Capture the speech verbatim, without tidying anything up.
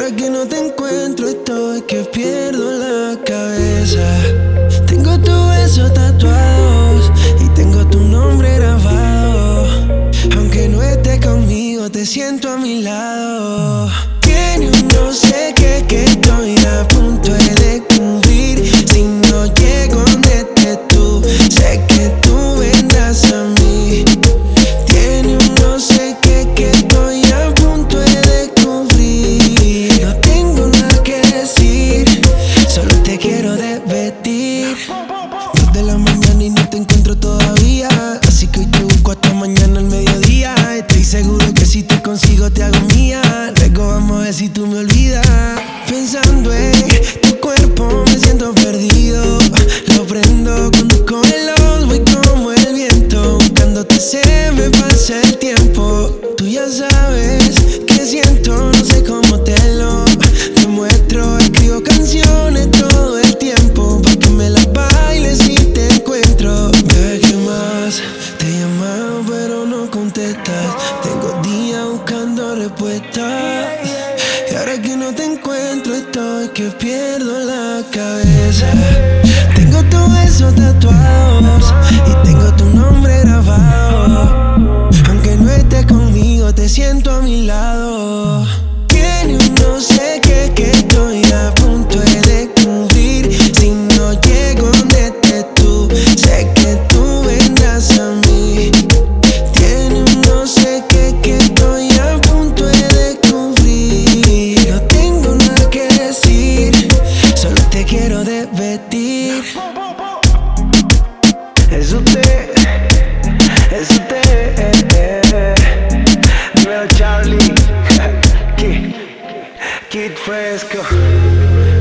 ahora que no te encuentro estoy que pierdo la cabeza. Tengo tu beso tatuados y tengo tu nombre grabado. Aunque no estés conmigo te siento a mi lado. Tiene un no sé qué que estoy a punto de descubrir. Si no llego donde estés tú, sé que tú vendrás a mí. Tiene un no sé qué que estoy a punto de descubrir. No tengo nada que decir, solo te quiero desvestir. Dos de la mañana y no te encuentro todavía, así que hoy te busco hasta mañana al mediodía. Estoy seguro que si te consigo te hago mía. Luego vamos a ver si tú me olvidas. Pensando en tu cuerpo me siento perdido. Lo prendo, conduzco veloz, voy como el viento. Buscándote se me pasa el tiempo. Tú ya sabes que siento, no sé cómo te lo demuestro. Escribo canciones todo el tiempo pa' que me las bailes si te encuentro. Bebé, ¿qué más? Te he llamado pero no contestas. Tengo días buscando respuestas. Y ahora que no te encuentro estoy que pierdo la cabeza. Tengo tu beso tatuados y tengo tu nombre grabado. Aunque no estés conmigo te siento a mi lado. Tiene un no sé qué que estoy a punto de descubrir. Si no llego donde estés tú, sé que tú vendrás a mí. Tiene un no sé qué que estoy a punto de descubrir. No tengo nada que decir, solo te quiero desvestir. Es usted, es usted. Dímelo, Charlie. Kid, Kid Fresco.